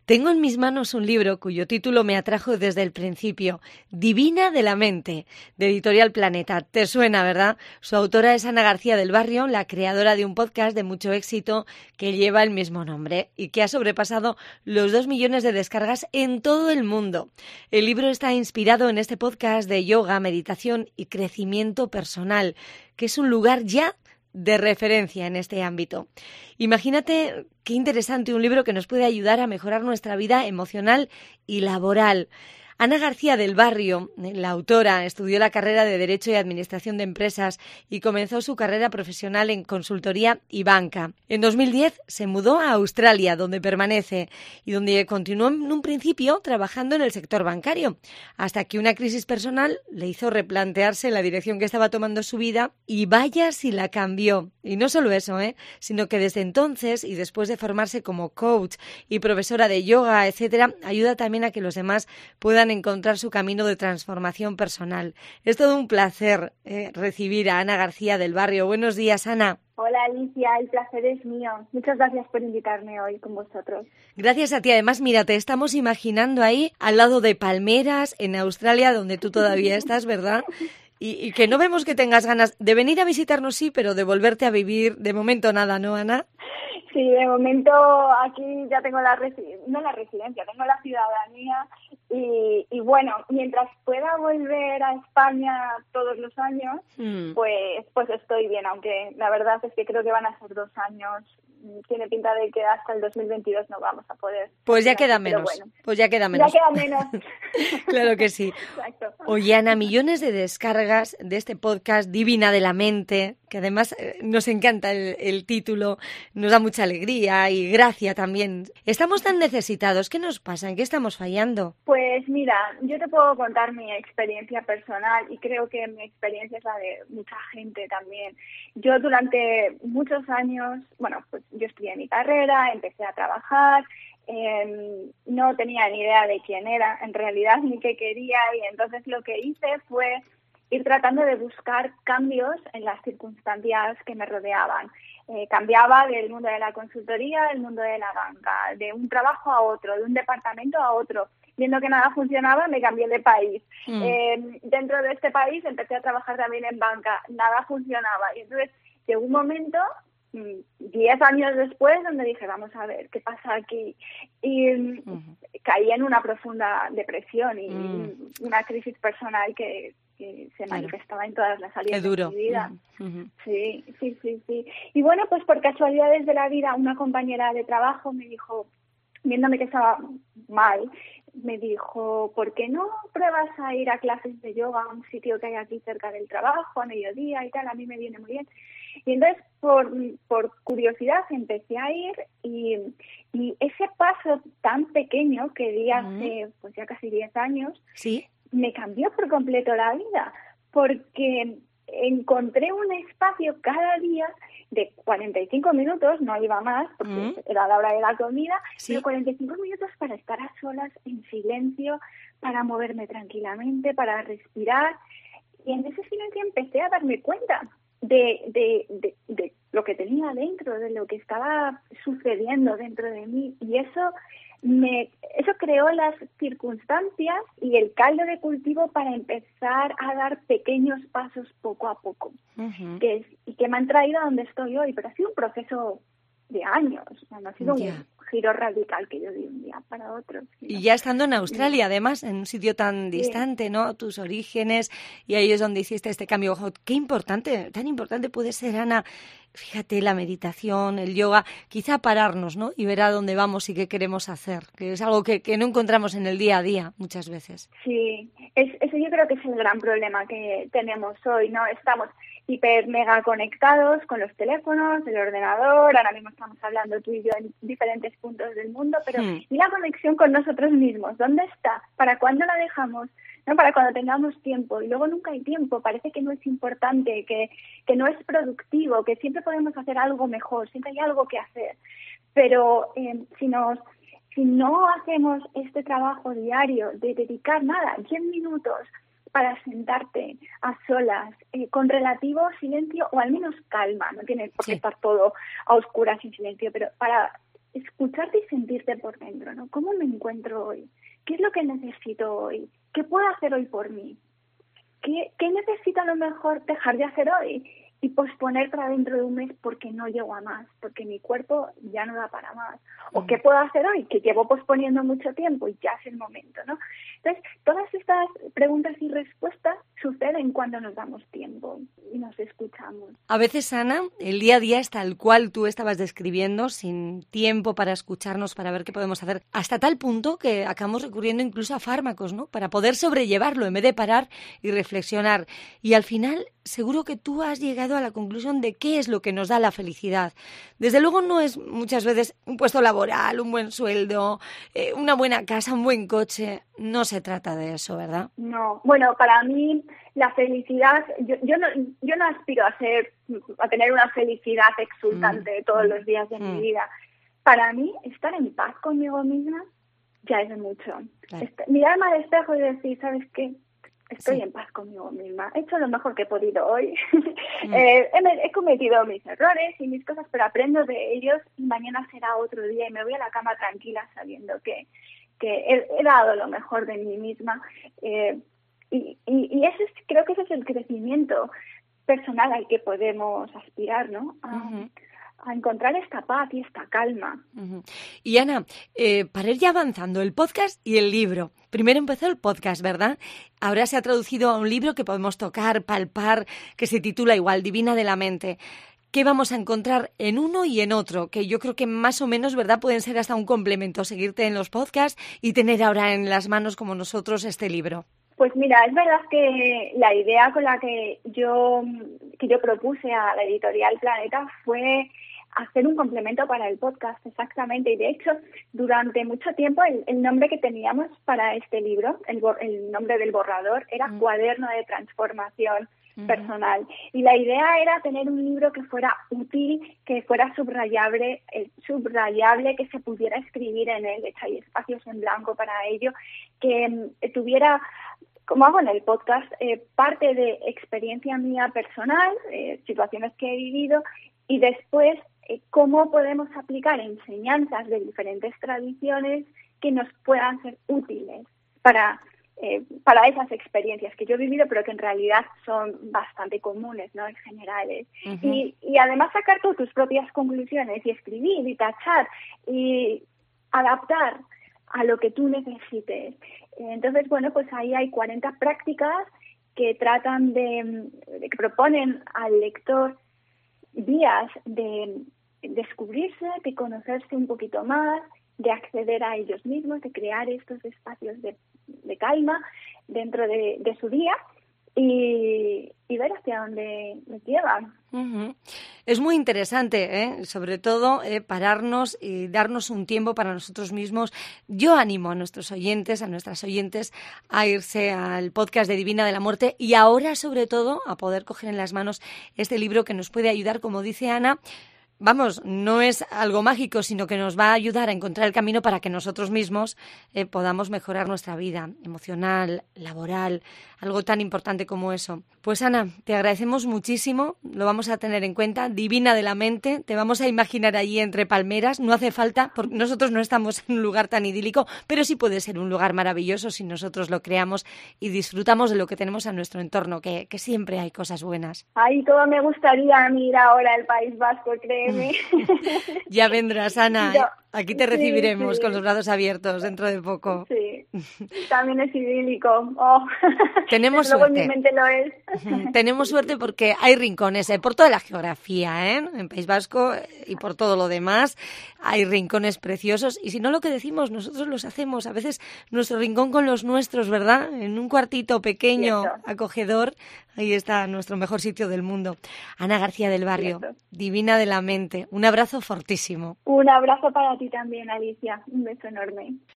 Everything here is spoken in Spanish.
Tengo en mis manos un libro cuyo título me atrajo desde el principio, Divina de la Mente, de Editorial Planeta. Te suena, ¿verdad? Su autora es Ana García del Barrio, la creadora de un podcast de mucho éxito que lleva el mismo nombre y que ha sobrepasado los 2 millones de descargas en todo el mundo. El libro está inspirado en este podcast de yoga, meditación y crecimiento personal, que es un lugar ya de referencia en este ámbito. Imagínate qué interesante un libro que nos puede ayudar a mejorar nuestra vida emocional y laboral. Ana García del Barrio, la autora, estudió la carrera de Derecho y Administración de Empresas y comenzó su carrera profesional en consultoría y banca. En 2010 se mudó a Australia, donde permanece y donde continuó en un principio trabajando en el sector bancario, hasta que una crisis personal le hizo replantearse la dirección que estaba tomando su vida y vaya si la cambió. Y no solo eso, sino que desde entonces y después de formarse como coach y profesora de yoga, etcétera, ayuda también a que los demás puedan encontrar su camino de transformación personal. Es todo un placer recibir a Ana García del Barrio. Buenos días, Ana. Hola, Alicia, el placer es mío. Muchas gracias por invitarme hoy con vosotros. Gracias a ti. Además, mira, te estamos imaginando ahí al lado de palmeras en Australia, donde tú todavía estás, ¿verdad? Y que no vemos que tengas ganas de venir a visitarnos, sí, pero de volverte a vivir de momento nada, ¿no, Ana? Sí, de momento aquí ya tengo no la residencia, tengo la ciudadanía y bueno, mientras pueda volver a España todos los años, pues estoy bien, aunque la verdad es que creo que van a ser 2 años. Tiene pinta de que hasta el 2022 no vamos a poder. Pues ya queda menos. Bueno, pues ya queda menos. Ya queda menos. Claro que sí. Exacto. Oye, Ana, millones de descargas de este podcast Divina de la Mente, que además nos encanta el título, nos da mucha alegría y gracia también. Estamos tan necesitados, ¿qué nos pasa? ¿En qué estamos fallando? Pues mira, yo te puedo contar mi experiencia personal y creo que mi experiencia es la de mucha gente también. Yo durante muchos años, bueno, pues yo estudié mi carrera, empecé a trabajar, no tenía ni idea de quién era en realidad ni qué quería y entonces lo que hice fue ir tratando de buscar cambios en las circunstancias que me rodeaban. Cambiaba del mundo de la consultoría al mundo de la banca, de un trabajo a otro, de un departamento a otro. Viendo que nada funcionaba, me cambié de país. Dentro de este país empecé a trabajar también en banca, nada funcionaba. Y entonces llegó un momento, 10 años después, donde dije, vamos a ver, ¿qué pasa aquí? Y caí en una profunda depresión y una crisis personal que se manifestaba en todas las áreas de mi vida. Sí. Y bueno, pues por casualidades de la vida, una compañera de trabajo me dijo, viéndome que estaba mal, me dijo, ¿por qué no pruebas a ir a clases de yoga a un sitio que hay aquí cerca del trabajo, a mediodía y tal? A mí me viene muy bien. Y entonces, por curiosidad, empecé a ir y ese paso tan pequeño que di hace pues ya casi 10 años, ¿sí?, me cambió por completo la vida, porque encontré un espacio cada día de 45 minutos, no iba más, porque era la hora de la comida, ¿sí?, pero 45 minutos para estar a solas, en silencio, para moverme tranquilamente, para respirar. Y en ese silencio empecé a darme cuenta de lo que tenía dentro, de lo que estaba sucediendo dentro de mí. Y eso creó las circunstancias y el caldo de cultivo para empezar a dar pequeños pasos poco a poco, que me han traído a donde estoy hoy. Pero ha sido un proceso de años, no ha sido un giro radical que yo di un día para otro. Y ya estando en Australia, además, en un sitio tan distante, ¿no? Tus orígenes, y ahí es donde hiciste este cambio. Ojo, qué importante, tan importante puede ser, Ana, fíjate, la meditación, el yoga, quizá pararnos, ¿no? Y ver a dónde vamos y qué queremos hacer, que es algo que no encontramos en el día a día muchas veces. Sí, eso yo creo que es el gran problema que tenemos hoy, ¿no? Estamos hiper mega conectados con los teléfonos, el ordenador, ahora mismo estamos hablando tú y yo en diferentes puntos del mundo, pero ¿y la conexión con nosotros mismos? ¿Dónde está? ¿Para cuándo la dejamos? ¿No? Para cuando tengamos tiempo, y luego nunca hay tiempo, parece que no es importante, que no es productivo, que siempre podemos hacer algo mejor, siempre hay algo que hacer, pero si no hacemos este trabajo diario de dedicar 10 minutos para sentarte a solas, con relativo silencio o al menos calma, no tiene por qué estar todo a oscuras sin silencio, pero para escucharte y sentirte por dentro, ¿no? ¿Cómo me encuentro hoy? ¿Qué es lo que necesito hoy? ¿Qué puedo hacer hoy por mí? ¿Qué necesito a lo mejor dejar de hacer hoy? Y posponer para dentro de un mes porque no llego a más, porque mi cuerpo ya no da para más. ¿O qué puedo hacer hoy? Que llevo posponiendo mucho tiempo y ya es el momento, ¿no? Entonces, todas estas preguntas y respuestas suceden cuando nos damos tiempo y nos escuchamos. A veces, Ana, el día a día es tal cual tú estabas describiendo, sin tiempo para escucharnos, para ver qué podemos hacer, hasta tal punto que acabamos recurriendo incluso a fármacos, ¿no? Para poder sobrellevarlo en vez de parar y reflexionar. Y al final, seguro que tú has llegado a la conclusión de qué es lo que nos da la felicidad. Desde luego no es muchas veces un puesto laboral, un buen sueldo, una buena casa, un buen coche. No se trata de eso, ¿verdad? No, bueno, para mí la felicidad, yo no aspiro a tener una felicidad exultante todos los días de mi vida. Para mí, estar en paz conmigo misma ya es de mucho. Claro. Mirarme al espejo y decir, ¿sabes qué? Estoy en paz conmigo misma. He hecho lo mejor que he podido hoy. He cometido mis errores y mis cosas, pero aprendo de ellos y mañana será otro día y me voy a la cama tranquila sabiendo que he dado lo mejor de mí misma. Y creo que ese es el crecimiento personal al que podemos aspirar, ¿no? A encontrar esta paz y esta calma. Y Ana, para ir ya avanzando, el podcast y el libro. Primero empezó el podcast, ¿verdad? Ahora se ha traducido a un libro que podemos tocar, palpar, que se titula igual, Divina de la Mente. ¿Qué vamos a encontrar en uno y en otro? Que yo creo que más o menos, ¿verdad?, pueden ser hasta un complemento, seguirte en los podcasts y tener ahora en las manos como nosotros este libro. Pues mira, es verdad que la idea con la que yo propuse a la editorial Planeta fue hacer un complemento para el podcast, exactamente. Y de hecho, durante mucho tiempo el nombre que teníamos para este libro, el nombre del borrador, era Cuaderno de Transformación Personal. Y la idea era tener un libro que fuera útil, que fuera subrayable, que se pudiera escribir en él. De hecho, hay espacios en blanco para ello, que tuviera, como hago en el podcast, parte de experiencia mía personal, situaciones que he vivido, y después cómo podemos aplicar enseñanzas de diferentes tradiciones que nos puedan ser útiles para esas experiencias que yo he vivido, pero que en realidad son bastante comunes, ¿no?, en generales. Y además sacar tú tus propias conclusiones y escribir y tachar y adaptar a lo que tú necesites. Entonces, bueno, pues ahí hay 40 prácticas que tratan que proponen al lector vías de descubrirse, de conocerse un poquito más, de acceder a ellos mismos, de crear estos espacios de calma dentro de su día y ver hacia dónde nos llevan. Es muy interesante, sobre todo pararnos y darnos un tiempo para nosotros mismos. Yo animo a nuestros oyentes, a nuestras oyentes, a irse al podcast de Divina de la Muerte y ahora, sobre todo, a poder coger en las manos este libro que nos puede ayudar, como dice Ana. Vamos, no es algo mágico, sino que nos va a ayudar a encontrar el camino para que nosotros mismos podamos mejorar nuestra vida emocional, laboral, algo tan importante como eso. Pues Ana, te agradecemos muchísimo, lo vamos a tener en cuenta, Divina de la Mente, te vamos a imaginar allí entre palmeras, no hace falta, porque nosotros no estamos en un lugar tan idílico, pero sí puede ser un lugar maravilloso si nosotros lo creamos y disfrutamos de lo que tenemos a nuestro entorno, que siempre hay cosas buenas. Ay, todo me gustaría ir ahora al País Vasco, créeme. Ya vendrás, Ana. Aquí te recibiremos con los brazos abiertos dentro de poco. Sí, también es idílico. Oh. Tenemos luego suerte. En mi mente lo es. Tenemos suerte porque hay rincones, por toda la geografía, en País Vasco y por todo lo demás. Hay rincones preciosos y si no lo que decimos, nosotros los hacemos. A veces nuestro rincón con los nuestros, ¿verdad? En un cuartito pequeño, acogedor, ahí está nuestro mejor sitio del mundo. Ana García del Barrio, Divina de la Mente. Un abrazo fortísimo. Un abrazo para ti también, Alicia. Un beso enorme.